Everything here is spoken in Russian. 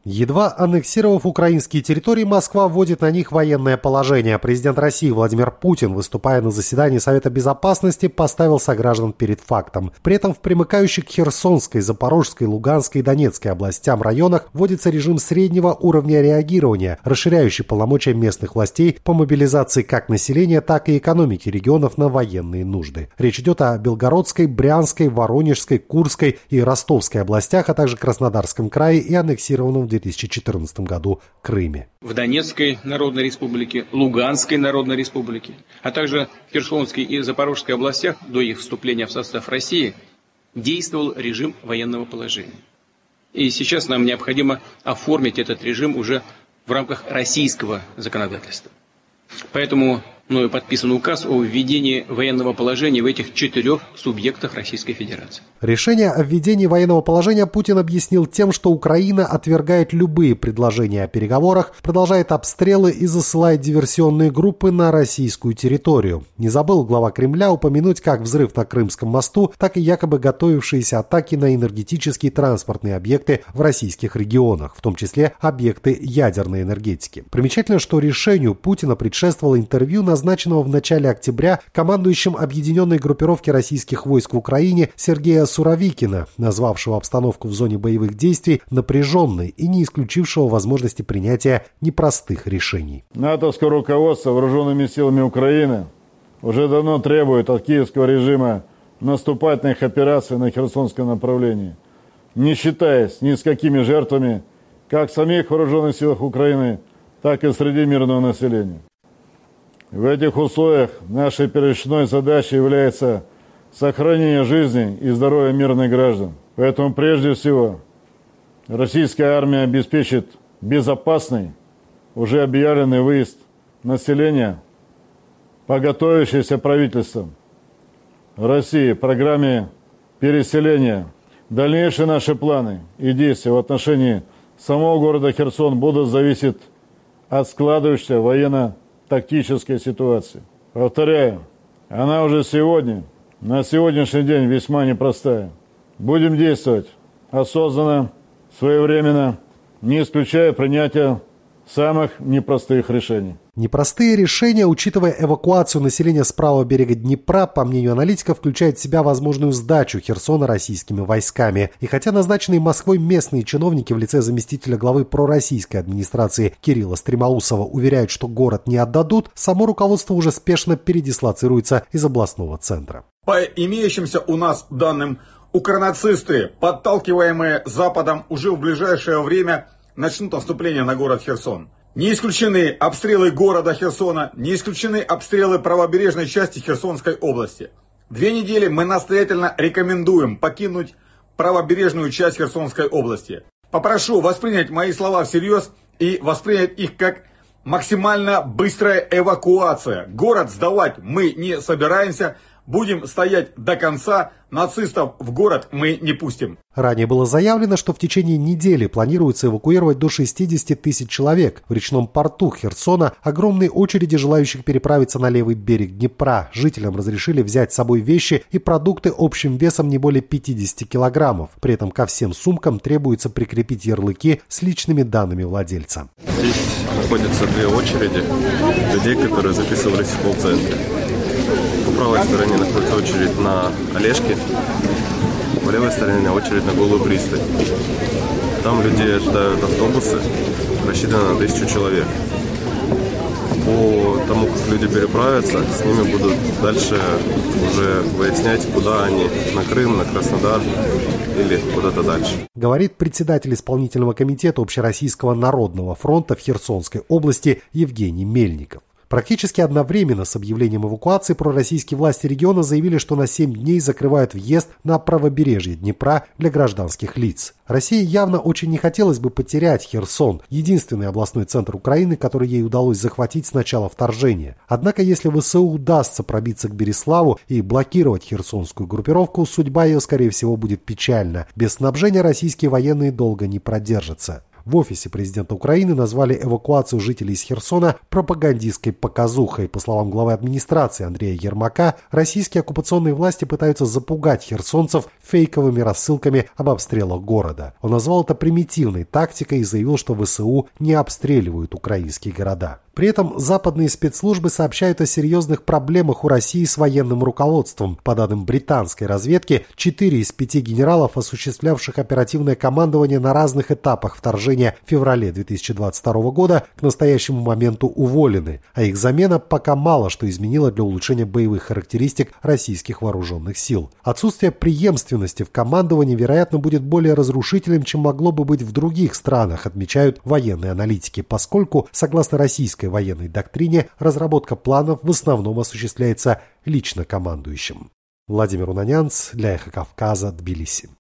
Едва аннексировав украинские территории, Москва вводит на них военное положение. Президент России Владимир Путин, выступая на заседании Совета Безопасности, поставил сограждан перед фактом. При этом в примыкающих к Херсонской, Запорожской, Луганской и Донецкой областям районах вводится режим среднего уровня реагирования, расширяющий полномочия местных властей по мобилизации как населения, так и экономики регионов на военные нужды. Речь идет о Белгородской, Брянской, Воронежской, Курской и Ростовской областях, а также Краснодарском крае и аннексированном в 2014 году Крыме. В Донецкой Народной Республике, Луганской Народной Республике, а также в Херсонской и Запорожской областях до их вступления в состав России действовал режим военного положения. И сейчас нам необходимо оформить этот режим уже в рамках российского законодательства. Поэтому мною подписан указ о введении военного положения в этих 4 субъектах Российской Федерации. Решение о введении военного положения Путин объяснил тем, что Украина отвергает любые предложения о переговорах, продолжает обстрелы и засылает диверсионные группы на российскую территорию. Не забыл глава Кремля упомянуть как взрыв на Крымском мосту, так и якобы готовившиеся атаки на энергетические и транспортные объекты в российских регионах, в том числе объекты ядерной энергетики. Примечательно, что решению Путина предшествовало интервью, назначенного в начале октября командующим объединенной группировки российских войск в Украине Сергея Суровикина, назвавшего обстановку в зоне боевых действий напряженной и не исключившего возможности принятия непростых решений. НАТОвское руководство вооруженными силами Украины уже давно требует от киевского режима наступательных операций на Херсонском направлении, не считаясь ни с какими жертвами, как в самих вооруженных силах Украины, так и среди мирного населения. В этих условиях нашей первичной задачей является сохранение жизни и здоровья мирных граждан. Поэтому прежде всего российская армия обеспечит безопасный, уже объявленный выезд населения по готовящейся правительством России программе переселения. Дальнейшие наши планы и действия в отношении самого города Херсон будут зависеть от складывающейся военно-тактической ситуации. Повторяю, она уже сегодня, на сегодняшний день весьма непростая. Будем действовать осознанно, своевременно, не исключая принятия самых непростых решений. Непростые решения, учитывая эвакуацию населения с правого берега Днепра, по мнению аналитиков, включают в себя возможную сдачу Херсона российскими войсками. И хотя назначенные Москвой местные чиновники в лице заместителя главы пророссийской администрации Кирилла Стремоусова уверяют, что город не отдадут, само руководство уже спешно передислоцируется из областного центра. По имеющимся у нас данным, укронацисты, подталкиваемые Западом, уже в ближайшее время начнут наступление на город Херсон. Не исключены обстрелы города Херсона, не исключены обстрелы правобережной части Херсонской области. 2 недели мы настоятельно рекомендуем покинуть правобережную часть Херсонской области. Попрошу воспринять мои слова всерьез и воспринять их как максимально быстрая эвакуация. Город сдавать мы не собираемся. Будем стоять до конца, нацистов в город мы не пустим. Ранее было заявлено, что в течение недели планируется эвакуировать до 60 тысяч человек. В речном порту Херсона огромные очереди желающих переправиться на левый берег Днепра. Жителям разрешили взять с собой вещи и продукты общим весом не более 50 килограммов. При этом ко всем сумкам требуется прикрепить ярлыки с личными данными владельца. Здесь находятся 2 очереди людей, которые записывались в колл-центре. По правой стороне находится очередь на Олежке, по левой стороне очередь на Голую пристань. Там людей ожидают автобусы, рассчитаны на 1000 человек. По тому, как люди переправятся, с ними будут дальше уже выяснять, куда они, на Крым, на Краснодар или куда-то дальше. Говорит председатель исполнительного комитета Общероссийского народного фронта в Херсонской области Евгений Мельников. Практически одновременно с объявлением эвакуации пророссийские власти региона заявили, что на 7 дней закрывают въезд на правобережье Днепра для гражданских лиц. России явно очень не хотелось бы потерять Херсон, единственный областной центр Украины, который ей удалось захватить с начала вторжения. Однако, если ВСУ удастся пробиться к Береславу и блокировать херсонскую группировку, судьба ее, скорее всего, будет печальна. Без снабжения российские военные долго не продержатся. В офисе президента Украины назвали эвакуацию жителей из Херсона пропагандистской показухой. По словам главы администрации Андрея Ермака, российские оккупационные власти пытаются запугать херсонцев фейковыми рассылками об обстрелах города. Он назвал это примитивной тактикой и заявил, что ВСУ не обстреливают украинские города. При этом западные спецслужбы сообщают о серьезных проблемах у России с военным руководством. По данным британской разведки, 4 из 5 генералов, осуществлявших оперативное командование на разных этапах вторжения в феврале 2022 года, к настоящему моменту уволены, а их замена пока мало что изменила для улучшения боевых характеристик российских вооруженных сил. Отсутствие преемственности в командовании, вероятно, будет более разрушительным, чем могло бы быть в других странах, отмечают военные аналитики, поскольку, согласно российской военной доктрине, разработка планов в основном осуществляется лично командующим. Владимир Унанянц для Эхо Кавказа, Тбилиси.